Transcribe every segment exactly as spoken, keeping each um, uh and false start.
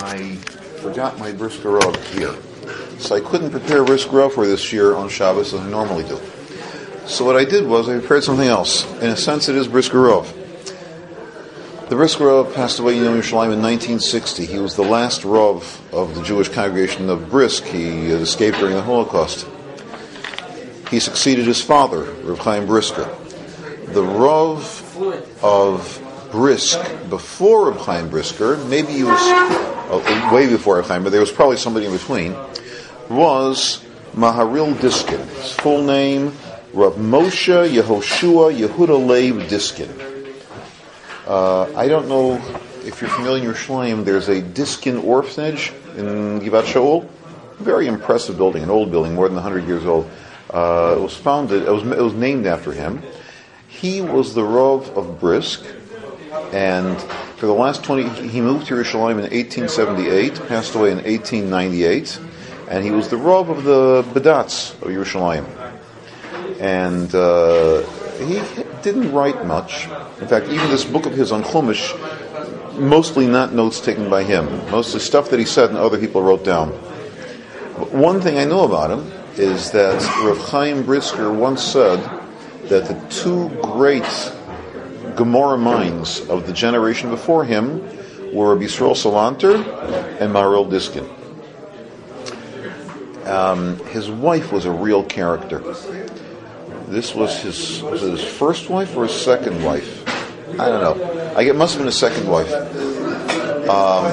I forgot my brisker rov here. So I couldn't prepare brisker rov for this year on Shabbos as I normally do. So what I did was I prepared something else. In a sense, it is brisker rov. The brisker rov passed away in Yom Yerushalayim in nineteen sixty. He was the last rov of the Jewish congregation of Brisk. He escaped during the Holocaust. He succeeded his father, Rav Chaim Brisker. The rov of Brisk before Rav Chaim Brisker, maybe he was uh, way before Rav Chaim, but there was probably somebody in between, was Maharil Diskin. His full name, Rav Moshe Yehoshua Yehuda Leib Diskin. Uh, I don't know if you're familiar with Yerushalayim, there's a Diskin orphanage in Givat Shaul. Very impressive building, an old building, more than one hundred years old. Uh, it was founded, it was, it was named after him. He was the Rav of Brisk, and for the last twenty, he moved to Yerushalayim in eighteen seventy-eight, passed away in eighteen ninety-eight, and he was the Rav of the Bedats of Yerushalayim. And uh, he didn't write much. In fact, even this book of his on Chumash, mostly not notes taken by him. Mostly stuff that he said and other people wrote down. But one thing I know about him is that Rav Chaim Brisker once said that the two great Gemara minds of the generation before him were Rabbi Yisrael Salanter and Maharil Diskin. Um, his wife was a real character. This was his was it his first wife or his second wife? I don't know. I it must have been his second wife. Um,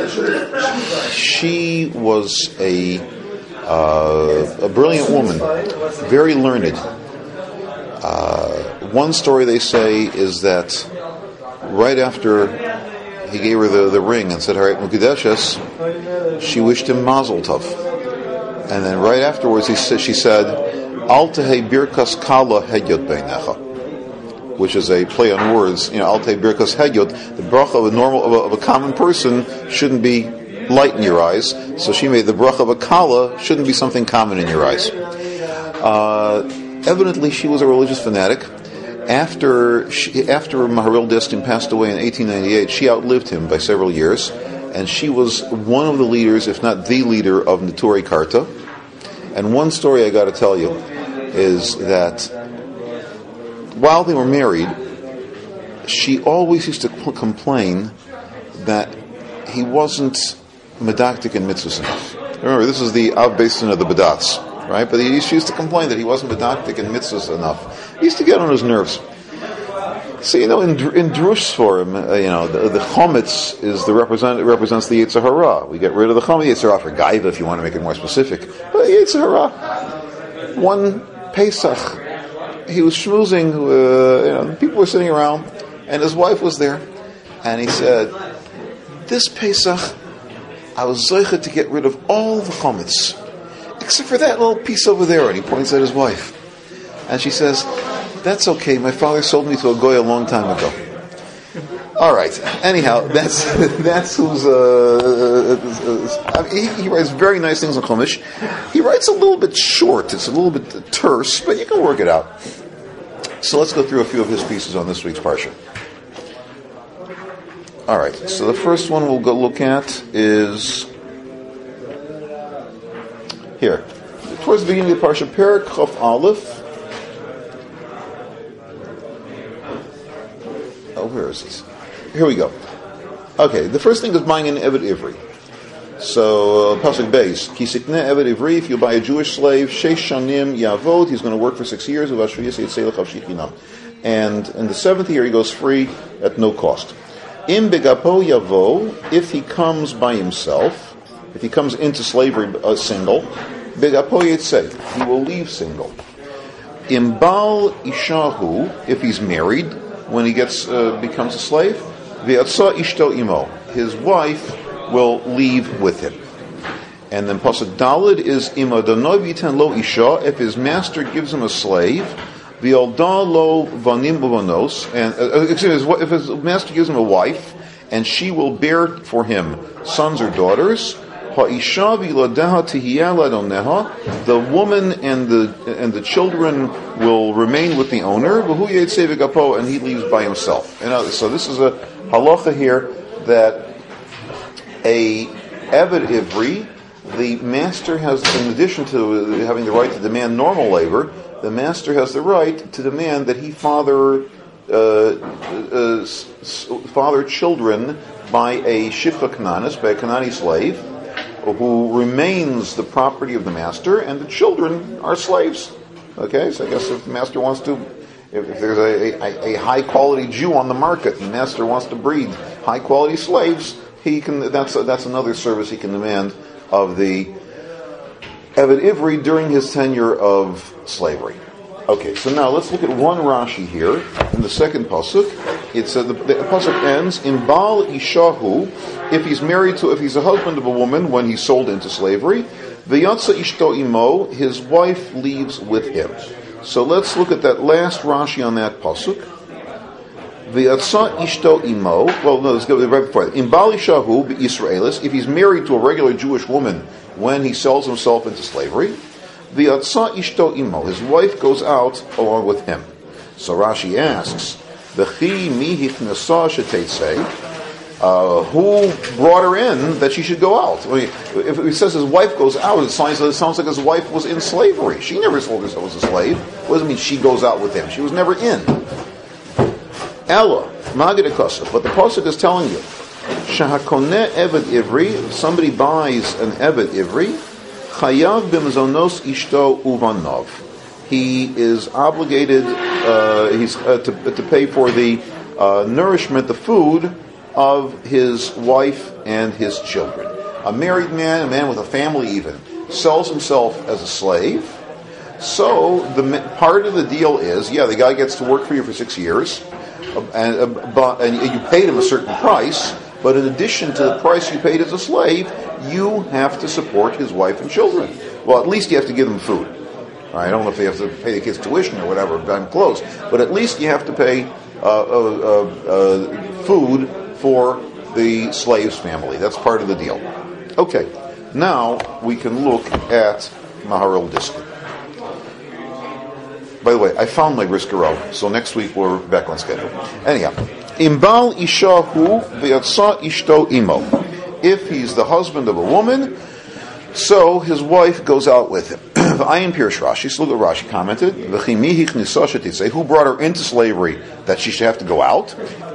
she was a uh, a brilliant woman, very learned. Uh, one story they say is that right after he gave her the, the ring and said, "Haret Mukadeshes," she wished him Mazel Tov, and then right afterwards he said, she said, "Al tehei birkas kala hedyot beinecha," which is a play on words. You know, Al tehei birkas hedyot. The bracha of a normal of a, of a common person shouldn't be light in your eyes. So she made the bracha of a kala shouldn't be something common in your eyes. Uh, evidently, she was a religious fanatic. After she, after Maharil Diskin passed away in eighteen ninety-eight, she outlived him by several years, and she was one of the leaders, if not the leader, of Neturei Karta. And one story I got to tell you is that while they were married, she always used to complain that he wasn't medactic and mitzvahs enough. Remember, this is the Av Basin of the Bedats, right? But he used to complain that he wasn't medactic and mitzvahs enough. He used to get on his nerves. So, you know, in, in Drush for him, uh, you know, the, the chometz is the represent, represents the Yetzer Hara. We get rid of the chometz, Yetzer Hara for Gaiva, if you want to make it more specific. But Yetzer Hara. One Pesach, he was schmoozing, uh, you know, people were sitting around, and his wife was there, and he said, "This Pesach, I was zoichet to get rid of all the chometz, except for that little piece over there," and he points at his wife. And she says, "That's okay, my father sold me to a goy a long time ago." All right. Anyhow, that's that's who's. Uh, uh, uh, he, he writes very nice things on Chumash. He writes a little bit short. It's a little bit terse, but you can work it out. So let's go through a few of his pieces on this week's parsha. All right. So the first one we'll go look at is here, towards the beginning of the parsha, Perek Chof Aleph. Oh, where is this? Here we go. Okay, the first thing is buying an Eved Ivri. So, uh, Pasuk Beis, Ki sikne Eved Ivri, if you buy a Jewish slave, Sheish Shanim Yavod, he's going to work for six years, and in the seventh year he goes free at no cost. Im Begapo Yavo, if he comes by himself, if he comes into slavery uh, single, Begapo Yetzeh, he will leave single. Im Bal Ishahu, if he's married, when he gets uh, becomes a slave, Ve'atsa ishto imo, his wife will leave with him. And then pasuk Dalid is imadonov yitan lo isha, if his master gives him a slave, Ve'alda lo vanim uvanos, and uh, excuse me, if his master gives him a wife, and she will bear for him sons or daughters, ha'isha v'iladaha tihiyah ladoneha, the woman and the and the children will remain with the owner, v'hu yetzeh v'gapo, and he leaves by himself. And uh, so this is a halacha here that a Eved Ivri, the master has, in addition to having the right to demand normal labor, the master has the right to demand that he father uh, uh, s- father children by a Shifcha Kananis, by a Kanani slave, who remains the property of the master, and the children are slaves. Okay, so I guess if the master wants to, if, if there's a, a, a high quality Jew on the market, and the master wants to breed high quality slaves, he can. That's that's another service he can demand of the Eved Ivri during his tenure of slavery. Okay, so now let's look at one Rashi here in the second pasuk. It's uh, the, the pasuk ends in Baal Ishahu, if he's married to, if he's a husband of a woman when he's sold into slavery. V'yatsa ishto imo, his wife leaves with him. So let's look at that last Rashi on that pasuk. V'yatsa ishto imo. Well, no, let's go right before that. In Baal Ishahu Israelis, if he's married to a regular Jewish woman when he sells himself into slavery. V'yatsa ishto imo, his wife goes out along with him. So Rashi asks, V'chi mi hichnasa shetetzei, uh, who brought her in that she should go out? I mean, if it says his wife goes out, it sounds, it sounds like his wife was in slavery. She never sold herself as a slave. What does it mean she goes out with him? She was never in. Ella, Magid Akosov, but the pasuk is telling you, Shahakoneh Eved Ivri, if somebody buys an Eved Ivri, Chayav b'mzonos ishto uvanov. He is obligated uh, he's uh, to, to pay for the uh, nourishment, the food of his wife and his children. A married man, a man with a family even, sells himself as a slave. So the part of the deal is, yeah, the guy gets to work for you for six years, uh, and, uh, but, and you paid him a certain price. But in addition to the price you paid as a slave, you have to support his wife and children. Well, at least you have to give them food. I don't know if you have to pay the kids' tuition or whatever, I'm close. But at least you have to pay uh, uh, uh, food for the slave's family. That's part of the deal. Okay, now we can look at Maharil Diskin. By the way, I found my Brisker, so next week we're back on schedule. Anyhow, Imbal Ishahu v'yatsa ishto imo. If he's the husband of a woman, so his wife goes out with him. Ayin Pirush Rashi, so look what Rashi commented. Who brought her into slavery that she should have to go out?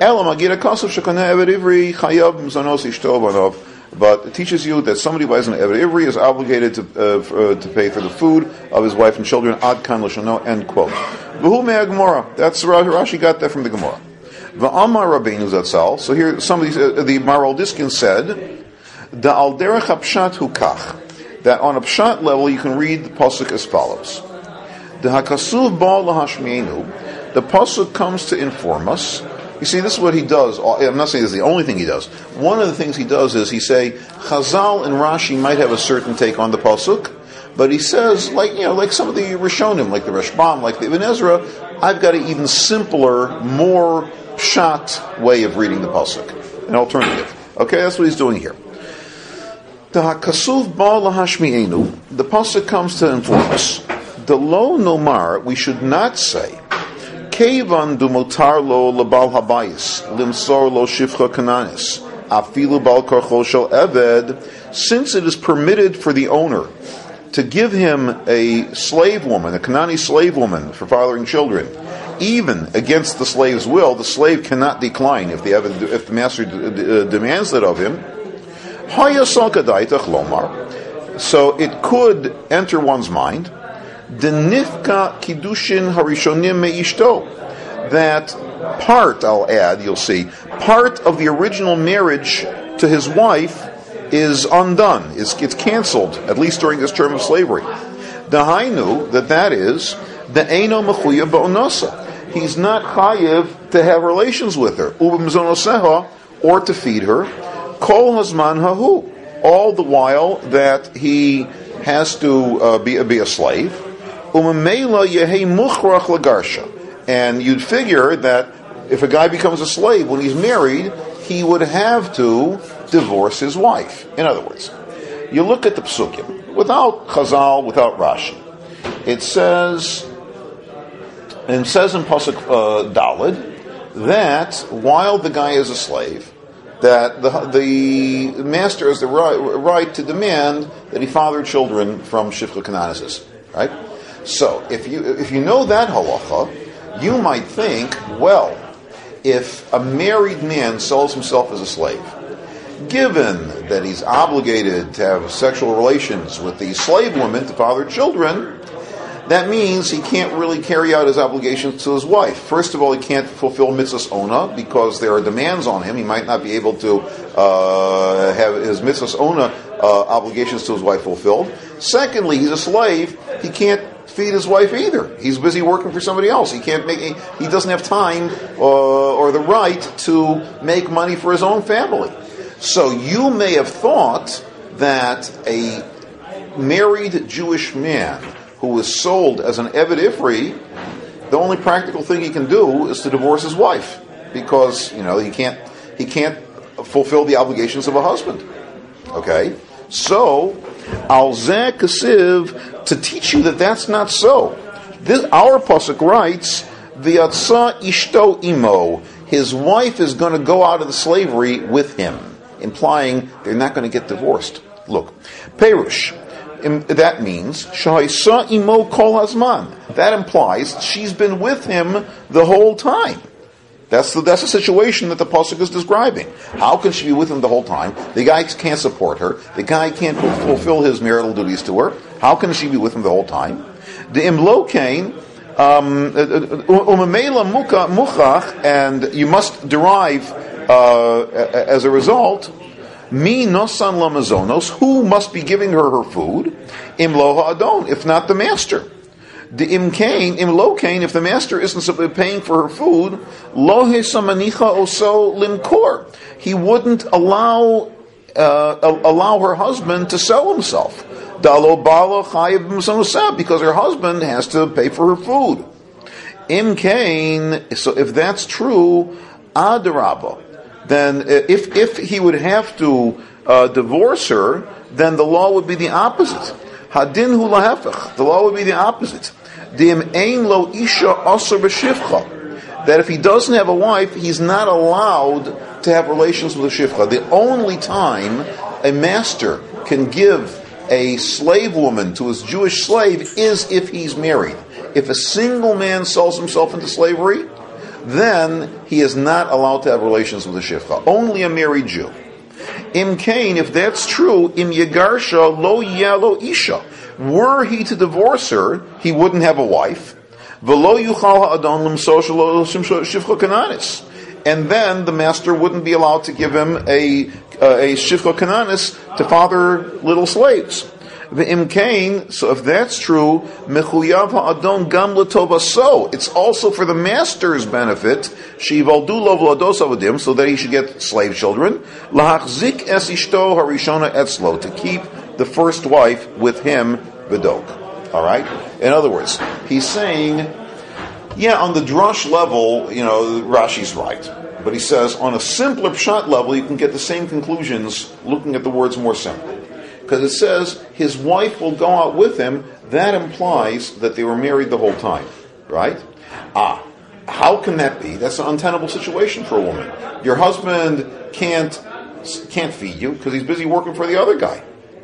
But it teaches you that somebody buys an Eved Ivri is obligated to uh, for, uh, to pay for the food of his wife and children. Ad kan l'shano, end quote. V'hu me'ah Gemara. That's Rashi got that from the Gemara. V'amar Rabbeinu Zatzal. So here, somebody, uh, the Maral Diskin said, "Da al derech hapshat hu kach." That on a pshat level, you can read the pasuk as follows: "The hakasuv ba lahashmienu." The pasuk comes to inform us. You see, this is what he does. I'm not saying this is the only thing he does. One of the things he does is he say Chazal and Rashi might have a certain take on the pasuk, but he says, like you know, like some of the Rishonim, like the Rashbam, like the Ibn Ezra, I've got an even simpler, more pshat way of reading the pasuk, an alternative. Okay, that's what he's doing here. The hakasuv ba lahashmienu. The pasuk comes to inform us. The lo nomar, we should not say. Kevan dumotar lo lebal habayis limsor lo shifcha kananis afilu bal karcho shel eved. Since it is permitted for the owner to give him a slave woman, a Kanani slave woman for fathering children, even against the slave's will, the slave cannot decline if the if the master d- d- demands that of him. So it could enter one's mind denifka kiddushin harishonim meishto, that part, I'll add, you'll see, part of the original marriage to his wife is undone, it's, it's canceled, at least during this term of slavery. Dahainu, that that is, the eino mechuyev ba'onosa. He's not chayev to have relations with her, ubimzonoseha, or to feed her, kol hazman hahu, all the while that he has to uh, be, be a slave. Umemela yehei muchrach lagarsha. And you'd figure that if a guy becomes a slave when he's married, he would have to divorce his wife. In other words, you look at the psukim, without Chazal, without Rashi. It says, and it says in Pasuk uh, Daled, that while the guy is a slave, that the the master has the right, right to demand that he father children from Shifcha Kananis. Right? So, if you if you know that halacha, you might think, well, if a married man sells himself as a slave, given that he's obligated to have sexual relations with the slave woman to father children, that means he can't really carry out his obligations to his wife. First of all, he can't fulfill mitzvahs ona because there are demands on him. He might not be able to uh, have his mitzvahs ona uh, obligations to his wife fulfilled. Secondly, he's a slave. He can't feed his wife either. He's busy working for somebody else. He can't make. He doesn't have time uh, or the right to make money for his own family. So you may have thought that a married Jewish man who was sold as an Eved Ifri, the only practical thing he can do is to divorce his wife, because you know he can't he can't fulfill the obligations of a husband. Okay, so al zeh kasiv, to teach you that that's not so. This, our pasuk writes, "V'yatsa ishto imo," his wife is going to go out of the slavery with him, implying they're not going to get divorced. Look, Perush. That means Shahisa imo kol hazman. That implies she's been with him the whole time. That's the that's the situation that the pasuk is describing. How can she be with him the whole time? The guy can't support her. The guy can't fulfill his marital duties to her. How can she be with him the whole time? The imlokain umamela muka muchach, and you must derive uh, as a result. Mi nosan lamazonos, who must be giving her her food? Im lo ha'adon, if not the master. The im kain, im lo kain, if the master isn't paying for her food, lo hesamanicha oso limkor. He wouldn't allow uh, allow her husband to sell himself. Dalo bala chayiv b'msanosah, because her husband has to pay for her food. Im kain, so if that's true, adarabah. Then if if he would have to uh, divorce her, then the law would be the opposite. Hadin hu lahefech. The law would be the opposite. Dim ein lo isha aser b'shivcha. That if he doesn't have a wife, he's not allowed to have relations with a shivcha. The only time a master can give a slave woman to his Jewish slave is if he's married. If a single man sells himself into slavery, then he is not allowed to have relations with a shivcha. Only a married Jew. Im kain, if that's true, im yegarsha lo yalo isha. Were he to divorce her, he wouldn't have a wife. V'lo yuchal ha'adon l'mso shelo shivcha kananis. And then the master wouldn't be allowed to give him a a shivcha kananis to father little slaves. The imkain, so if that's true, mechuyav ha'adon gam l'tova so. It's also for the master's benefit, shivaldu lo v'lados avadim, so that he should get slave children, lahachzik es ishto harishona etzlo, to keep the first wife with him, v'dok. All right? In other words, he's saying, yeah, on the drush level, you know, Rashi's right. But he says, on a simpler pshat level, you can get the same conclusions looking at the words more simply. Because it says his wife will go out with him, that implies that they were married the whole time, right? Ah, how can that be? That's an untenable situation for a woman. Your husband can't can't feed you because he's busy working for the other guy.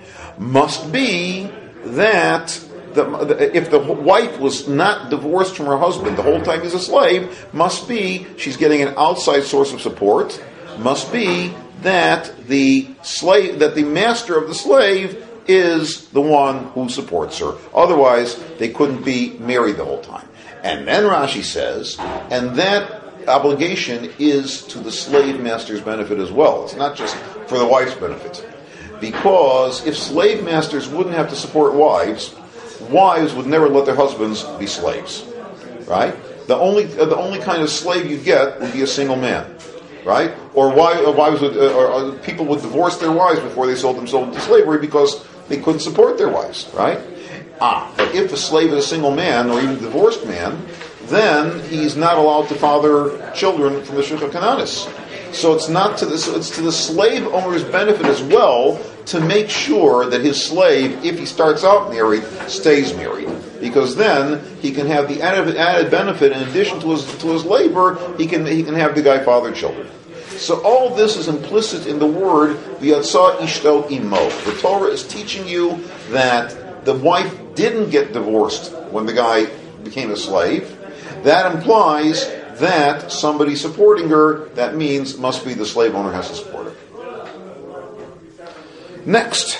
Must be that the, the, if the wife was not divorced from her husband the whole time he's a slave, must be she's getting an outside source of support. Must be that the slave, that the master of the slave is the one who supports her. Otherwise, they couldn't be married the whole time. And then Rashi says, and that obligation is to the slave master's benefit as well. It's not just for the wife's benefit. Because if slave masters wouldn't have to support wives, wives would never let their husbands be slaves. Right? The only, the only kind of slave you get would be a single man. Right? Or wives would, uh, or, or people would divorce their wives before they sold themselves into slavery because they couldn't support their wives. Right? Ah, but if a slave is a single man or even a divorced man, then he's not allowed to father children from the Shivcha Kananis. So it's not to the it's to the slave owner's benefit as well to make sure that his slave, if he starts out married, stays married, because then he can have the added, added benefit in addition to his to his labor. He can he can have the guy father children. So all this is implicit in the word v'yatsa ishto imo. The Torah is teaching you that the wife didn't get divorced when the guy became a slave. That implies that somebody supporting her, that means must be the slave owner has to support her. Next.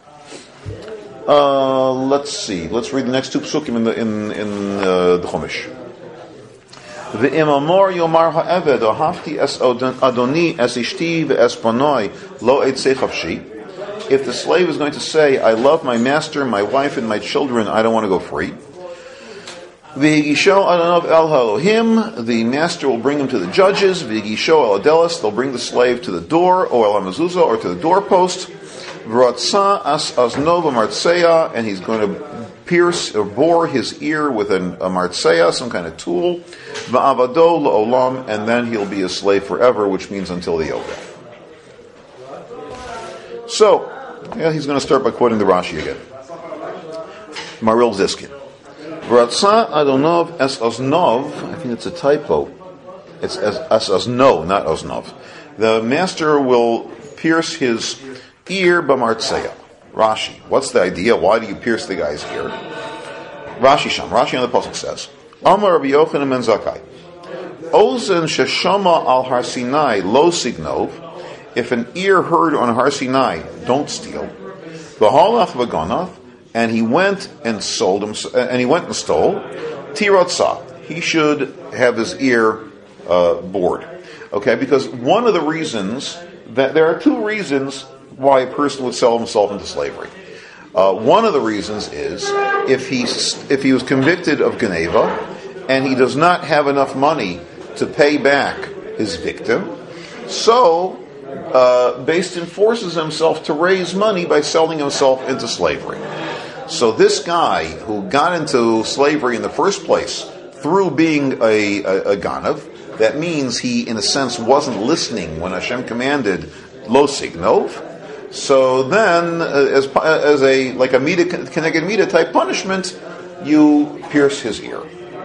Uh, let's see. Let's read the next two psukim in the in in uh, the Chumash. Ve'imamor yomar ha'eved ohafti es adoni es ishti ve'es panoi lo etzei chavshi. If the slave is going to say, "I love my master, my wife, and my children. I don't want to go free." V'yigisho adonov el ha'elohim. The master will bring him to the judges. V'yigisho el adelis. They'll bring the slave to the door, or el hamezuzah, or to the doorpost. V'ratza as aznov amartseya, and he's going to pierce or bore his ear with an, a martseya, some kind of tool. V'avado la'olam, and then he'll be a slave forever, which means until the yovel. So, yeah, he's going to start by quoting the Rashi again. Maril Ziskin. V'ratza adonov es aznov. I think it's a typo. It's as as azno, not aznov. The master will pierce his ear b'martseya. Rashi. What's the idea? Why do you pierce the guy's ear? Rashi Sham. Rashi on the pasuk says, Amar Rabbi Yochanan ben Zakkai, Ozen sheshama al Har Sinai lo signov. If an ear heard on Har Sinai, don't steal. V'halach v'ganav, and he went and sold him, and he went and stole. Tirotza. He should have his ear uh, bored. Okay, because one of the reasons that there are two reasons why a person would sell himself into slavery. Uh, one of the reasons is if he if he was convicted of Geneva and he does not have enough money to pay back his victim, so uh, Beis Din forces himself to raise money by selling himself into slavery. So this guy who got into slavery in the first place through being a, a, a ganav, that means he, in a sense, wasn't listening when Hashem commanded lo signov. So then, uh, as as a like a mida keneged mida type punishment, you pierce his ear.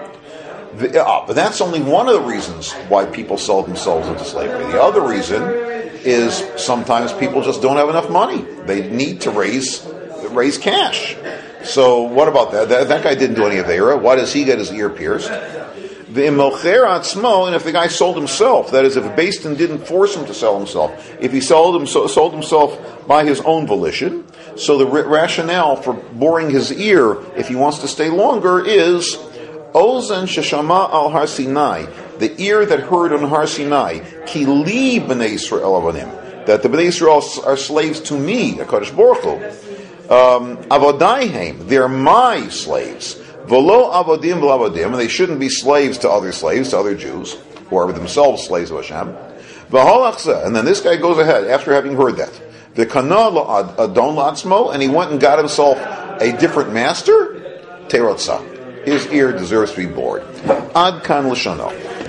The, uh, but that's only one of the reasons why people sell themselves into slavery. The other reason is sometimes people just don't have enough money. They need to raise raise cash. So what about that? That, that guy didn't do any Aveira. Why does he get his ear pierced? The imocher atzmo, and if the guy sold himself, that is, if Beis Din didn't force him to sell himself, if he sold, him, sold himself by his own volition, so the rationale for boring his ear, if he wants to stay longer, is ozen sheshama al Har Sinai, the ear that heard on Har Sinai, ki li b'nei Yisrael avanim, that the b'nei Yisrael are slaves to me, HaKadosh Baruch Hu. Um, Avodaihem, they're my slaves. V'lo avodim v'lavodim, and they shouldn't be slaves to other slaves, to other Jews, who are themselves slaves of Hashem. V'holachzeh, and then this guy goes ahead, after having heard that, v'kana adon la'atzmo, and he went and got himself a different master, terotza. His ear deserves to be bored. Ad kan l'shono.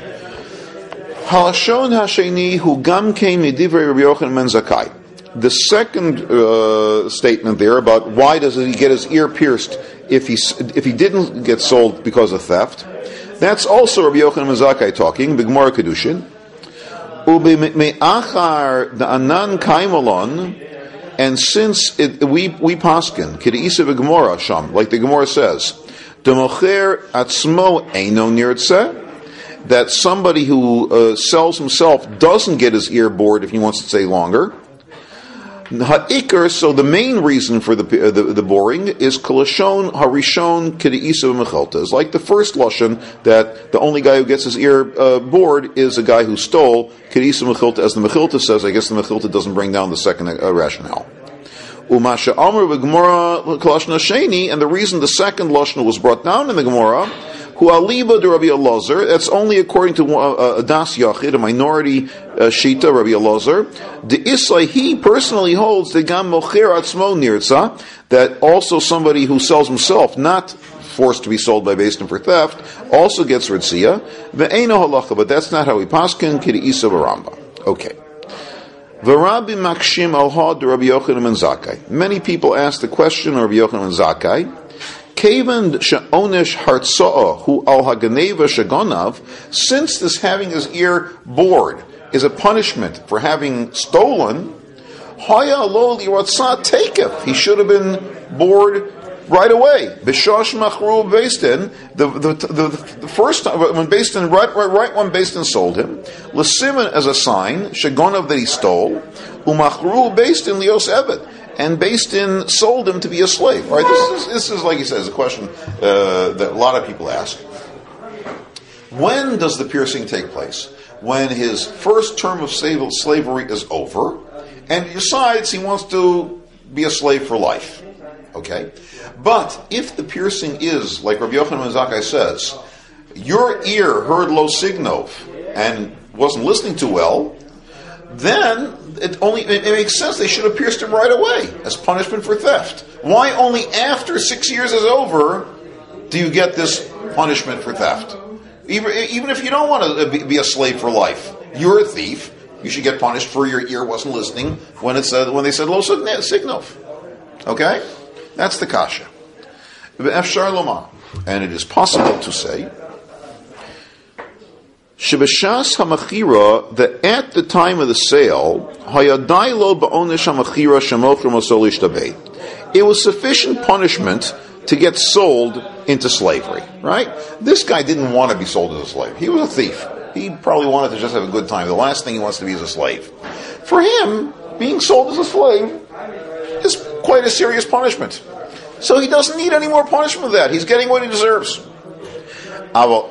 Halashon hasheni hu gam kein midivrei Rabbi Yochanan ben Zakkai. The second uh, statement there about why does he get his ear pierced if he if he didn't get sold because of theft, that's also Rabbi Yochanan ben Zakkai talking, B'Gemara Kedushin. Ubi me'achar da'anan kaimalon, and since it, we we paskin k'de'isa v'Gemara sham, like the Gemara says, democher atzmo eino nirtzeh, that somebody who uh, sells himself doesn't get his ear bored if he wants to stay longer. Ha'ikar, so the main reason for the uh, the, the boring is kolashon harishon k'de'isa v'mechelta. It's like the first lashon that the only guy who gets his ear uh, bored is a guy who stole k'de'isa v'mechelta. As the Mechilta says, I guess the Mechilta doesn't bring down the second uh, rationale. Umasha Amr v'Gemara kolashon hasheni, and the reason the second lashon was brought down in the Gemara, Hu aliba de Rabbi Elazar. That's only according to uh, a das yachid, a minority uh, shita, Rabbi Elazar. The Isai, he personally holds the gam mocher atzmo nirtza, that also somebody who sells himself, not forced to be sold by Beis Din for theft, also gets ritzia. Ve'eno halacha, but that's not how we paskin k'de'isa v'Ramba. Okay. V'Rabbi makshim al had Rabbi Yochanan ben Zakkai. Many people ask the question of Rabbi Yochanan ben Zakkai. Kavan she'onesh hartzo'ah hu al haganeva shagonav, since this having his ear bored is a punishment for having stolen, Haya lo liratzah takef. He should have been bored right away. Bishosh machru Beistin, the the, the the first time when Beistin right, right right when Beistin sold him, l'siman as a sign, shagonav that he stole, umachru Beistin lios eved, and Beistin sold him to be a slave. All right, this is this is like he says a question uh, that a lot of people ask. When does the piercing take place? When his first term of slavery is over, and he decides he wants to be a slave for life. Okay? But if the piercing is, like Rabbi Yochanan Zakkai says, your ear heard lo signov and wasn't listening too well, then it only it, it makes sense they should have pierced him right away as punishment for theft. Why only after six years is over do you get this punishment for theft? Even, even if you don't want to be, be a slave for life, you're a thief. You should get punished for your ear wasn't listening when it said when they said lo signov. Okay, that's the kasha. And it is possible to say Shebeshas hamachira, that at the time of the sale, hayadai lo ba'onish hamachira shemochrim osolish tabei. It was sufficient punishment to get sold into slavery, right? This guy didn't want to be sold as a slave. He was a thief. He probably wanted to just have a good time. The last thing he wants to be is a slave. For him, being sold as a slave is quite a serious punishment. So he doesn't need any more punishment than that. He's getting what he deserves. But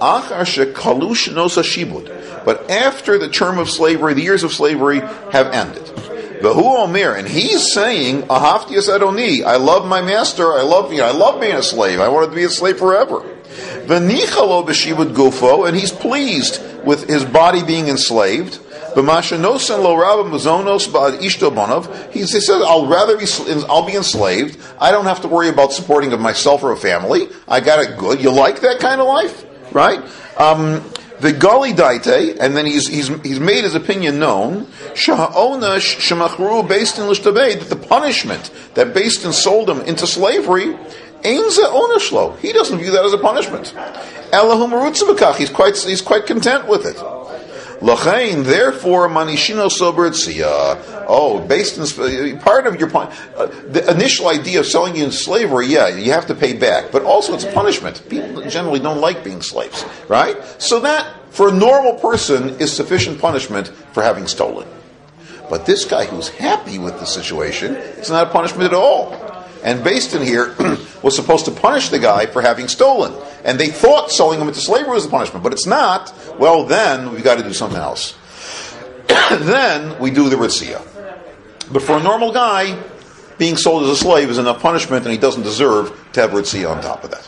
after the term of slavery, the years of slavery have ended. And he's saying, Ahavti es Adoni, I love my master, I love you, I love being a slave, I wanted to be a slave forever. V'nichalo b'shibud gufo, and he's pleased with his body being enslaved. B'mashanosan lo rabba mazonos ba'ad ishto bonav. He says, I'll rather be, I'll be enslaved. I don't have to worry about supporting of myself or a family. I got it good. You like that kind of life, right? Um, the Gali Daite, and then he's he's he's made his opinion known. Sha'onash shemachru Beistin l'shtabei, that the punishment that Beistin sold him into slavery, ainza onashlo. He doesn't view that as a punishment. Elahu merutzah, he's quite he's quite content with it. L'chein, therefore, manishino sober tziyah. Oh, Beistin's part of your point. Uh, the initial idea of selling you into slavery, yeah, you have to pay back, but also it's a punishment. People generally don't like being slaves, right? So that, for a normal person, is sufficient punishment for having stolen. But this guy who's happy with the situation, it's not a punishment at all. And Beistin here was supposed to punish the guy for having stolen. And they thought selling him into slavery was a punishment, but it's not. Well, then we've got to do something else. Then we do the ritziyah. But for a normal guy, being sold as a slave is enough punishment, and he doesn't deserve to have ritziyah on top of that.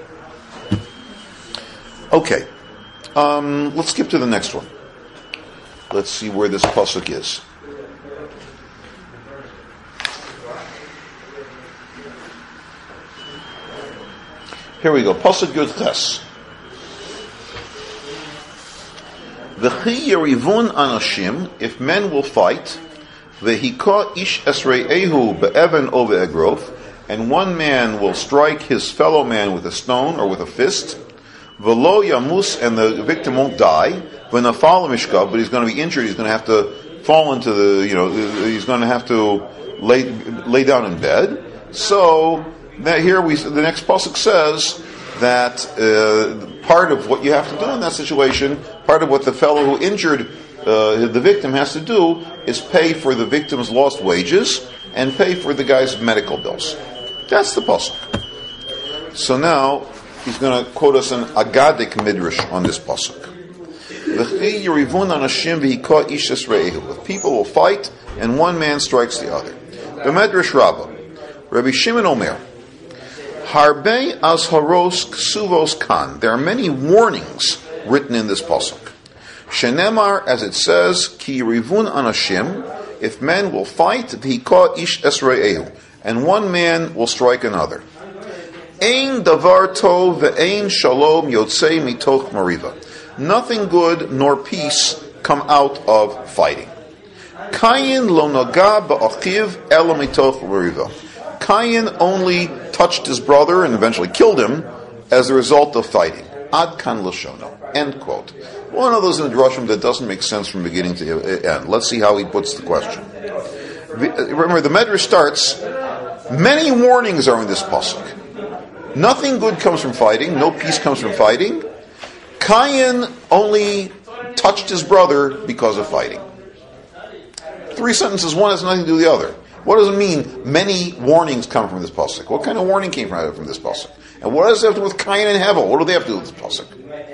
Okay. Um, let's skip to the next one. Let's see where this pasuk is. Here we go. Pasuk Yud Ches. V'chi yerivun anashim, if men will fight, v'hika ish esre'ehu be'even o ve'egrof, and one man will strike his fellow man with a stone or with a fist, v'lo yamus, and the victim won't die, v'nafal mishkav, but he's going to be injured, he's going to have to fall into the, you know, he's going to have to lay lay down in bed. So, that here we, the next pasuk says that uh, part of what you have to do in that situation, part of what the fellow who injured uh, the victim has to do, is pay for the victim's lost wages and pay for the guy's medical bills. That's the pasuk. So now he's going to quote us an Agadic midrash on this pasuk. If people will fight and one man strikes the other. The Medrash Rabbah, Rabbi Shimon Omer, Harbe azharos ksuvos kan. There are many warnings written in this pasuk. Shenemar, as it says, ki rivun anashim. If men will fight, v'hika ish esre'ehu, and one man will strike another. Ein davar tov ve'ein shalom yotzei mitoch mariva. Nothing good nor peace come out of fighting. Kayin lo naga ba'achiv ela mitoch mariva. Cain only touched his brother and eventually killed him as a result of fighting. Ad kan Lashono. End quote. One of those in the Drashim that doesn't make sense from beginning to end. Let's see how he puts the question. Remember, the Medrash starts, many warnings are in this pasuk. Nothing good comes from fighting. No peace comes from fighting. Cain only touched his brother because of fighting. Three sentences, one has nothing to do with the other. What does it mean, many warnings come from this pasuk? What kind of warning came from, from this pasuk? And what does it have to do with Cain and Hevel? What do they have to do with this pasuk?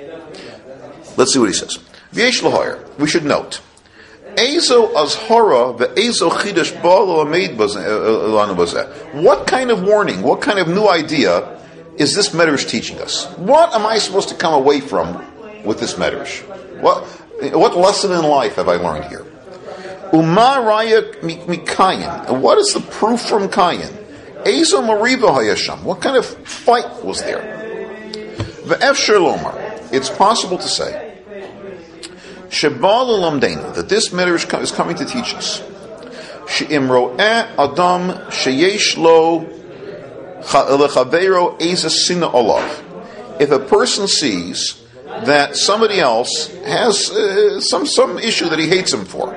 Let's see what he says. V'yesh l'hoyer. We should note. Ezo azhara ve'ezo chidash ba'alo ameid lanu bazeh. What kind of warning, what kind of new idea is this Medrash teaching us? What am I supposed to come away from with this Medrash? What, what lesson in life have I learned here? Uma raya mikayin. And what is the proof from Cain? Ezo mariva hayasham. What kind of fight was there? Ve'ef shalomar. It's possible to say Shebal lamdeinu, that this Medrash is coming to teach us. She'im ro'eh adam sheyesh lo lechavero eza sina olav. If a person sees that somebody else has uh, some some issue that he hates him for,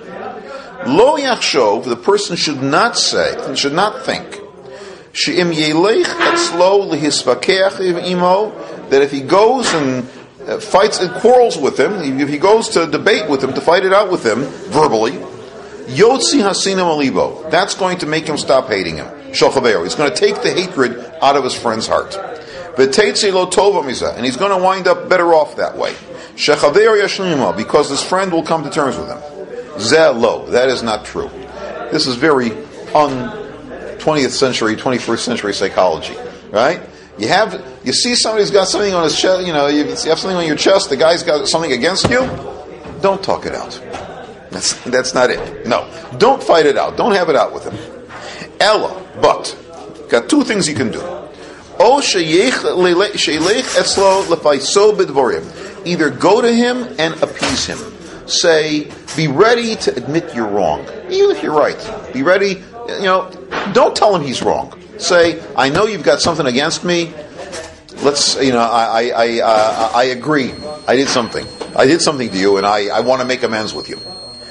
lo yachshov, the person should not say, should not think, she'im yelech etzlo lehisvakeach imo, that if he goes and uh, fights and quarrels with him, if he goes to debate with him, to fight it out with him verbally, yotzi hasinam alibo, that's going to make him stop hating him. Shalchavero, he's going to take the hatred out of his friend's heart. V'teitzi lo tova mizah, and he's going to wind up better off that way. Shechavero yashlimo, because his friend will come to terms with him. Zeh lo, that is not true. This is very un twentieth century, twenty-first century psychology, right? You have, you see somebody's got something on his chest, you know, you have something on your chest, the guy's got something against you, don't talk it out. That's, that's not it. No. Don't fight it out. Don't have it out with him. Ella, but, got two things you can do. O she'yech etzlo lefaiso b'dvorim. Either go to him and appease him. Say, be ready to admit you're wrong. Even if you're right. Be ready, you know, don't tell him he's wrong. Say, I know you've got something against me. Let's, you know, I, I, I, uh, I agree. I did something. I did something to you, and I, I want to make amends with you.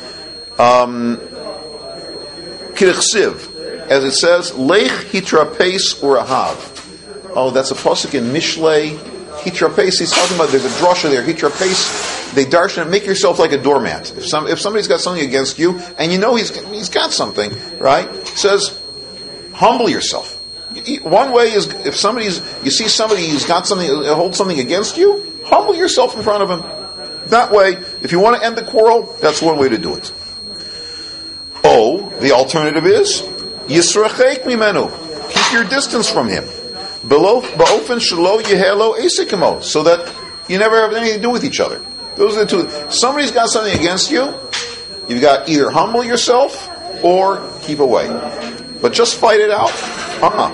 Um, Kirichsiv, as it says, Lech hitrapes urahav. Oh, that's a pasuk in Mishlei. Hitrapes, he's talking about, there's a drasha there. Hitrapes, they darshan, make yourself like a doormat. If some, if somebody's got something against you, and you know he's he's got something, right? It says, humble yourself. One way is, if somebody's, you see somebody who's got something, holds something against you, humble yourself in front of him. That way, if you want to end the quarrel, that's one way to do it. Oh, the alternative is, Yisrachek mimenu, keep your distance from him. Below ba'ofen shelo yehelo esikimo, so that you never have anything to do with each other. Those are the two. Somebody's got something against you, you've got either humble yourself or keep away. But just fight it out. Uh-uh.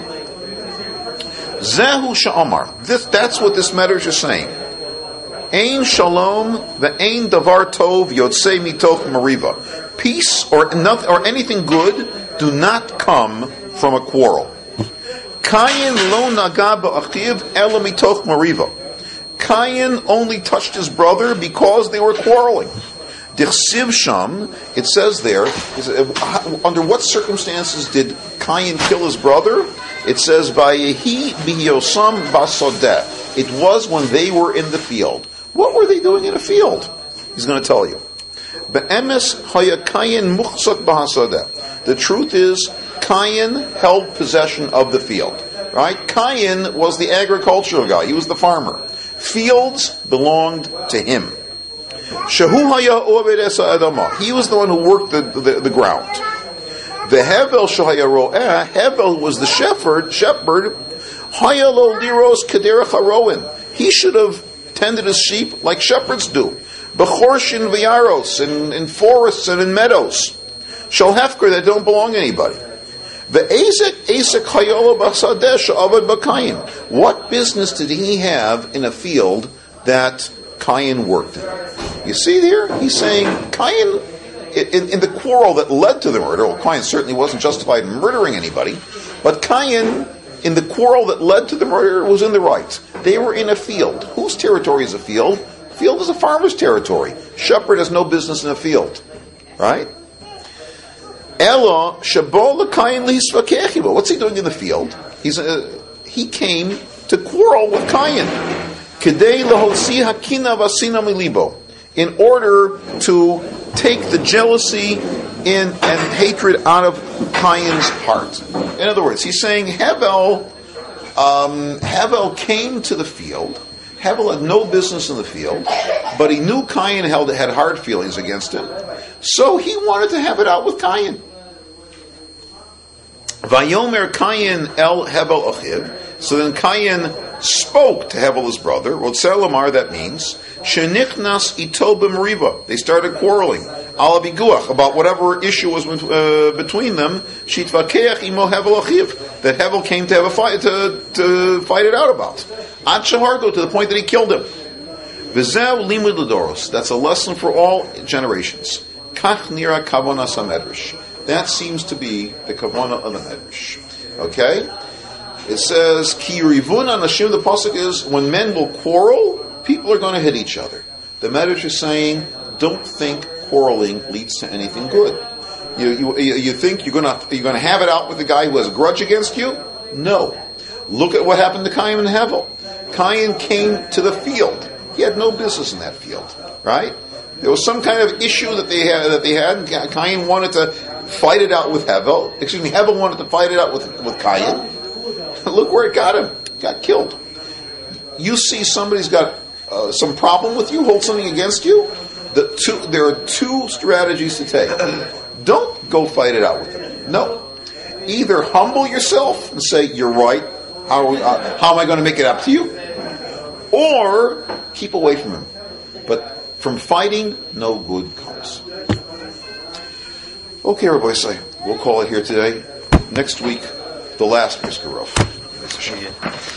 Zehu sha'amar. This, that's what this Medrash is saying. Ein shalom ve'ein davar tov yotzei mitoch mariva. Peace or nothing, or anything good do not come from a quarrel. Cain lo naga ba'achiv ela mitoch mariva. Cain only touched his brother because they were quarreling. Dichsiv sham, it says there, under what circumstances did Cain kill his brother? It says, Vayehi b'yosam basodeh. It was when they were in the field. What were they doing in a field? He's going to tell you. Be'emes haya Cain muchzak b'hasodeh. The truth is, Cain held possession of the field. Right? Cain was the agricultural guy. He was the farmer. Fields belonged to him. Shehu haya oved esa adama. He was the one who worked the, the, the ground. The Hevel shahaya ro'eh. Hevel was the shepherd. Shepherd. Haya lo liros kederech haroin. He should have tended his sheep like shepherds do. Bechorshin v'yaros, in, in forests and in meadows. Shal hefker, that don't belong to anybody. Ve'ezek ezek hayolo b'sadeh she'avad b'kayim. What business did he have in a field that Cain worked in? You see there? He's saying Cain, in, in the quarrel that led to the murder, well, Cain certainly wasn't justified in murdering anybody, but Cain in the quarrel that led to the murder was in the right. They were in a field. Whose territory is a field? Field is a farmer's territory. Shepherd has no business in a field. Right? Ella Shabol Kayin Lisvakechibo. What's he doing in the field? He's uh, he came to quarrel with Kayin. Kedei Lahotzi Hakina Vasina Milibo. In order to take the jealousy in, and hatred out of Kayin's heart. In other words, he's saying Hevel, um, Hevel came to the field. Hevel had no business in the field, but he knew Kayin held, had hard feelings against him. So he wanted to have it out with Kayin. Vayomer Kayin el Hevel Achiv. So then Kayin spoke to Hevel, his brother. Rotzer Lamar, that means Shenichnas ito b'meriva. They started quarreling. Ala biguach, about whatever issue was uh, between them. Shitvakeach imo Hevel Achiv. That Hevel came to have a fight to, to fight it out about. Ad shahardo, to the point that he killed him. V'zeu limud l'doros. That's a lesson for all generations. Kach nira kavonas hamedrash. That seems to be the kavanah of the medrash. Okay? It says, Ki rivun anashim, the pasuk is, when men will quarrel, people are going to hit each other. The medrash is saying, don't think quarreling leads to anything good. You, you, you think you're going to you're going to have it out with the guy who has a grudge against you? No. Look at what happened to Kayin and Hevel. Kayin came to the field. He had no business in that field, right? There was some kind of issue that they had, that they had, and Kayin wanted to fight it out with Hevel. Excuse me, Hevel wanted to fight it out with, with Kayin. Look where it got him. Got killed. You see somebody's got uh, some problem with you, hold something against you. The two, there are two strategies to take. Don't go fight it out with them. No. Either humble yourself and say, you're right. How, are we, uh, how am I going to make it up to you? Or keep away from him. But from fighting, no good comes. Okay, Rabbi Say, we'll call it here today. Next week, the last Brisker Rov.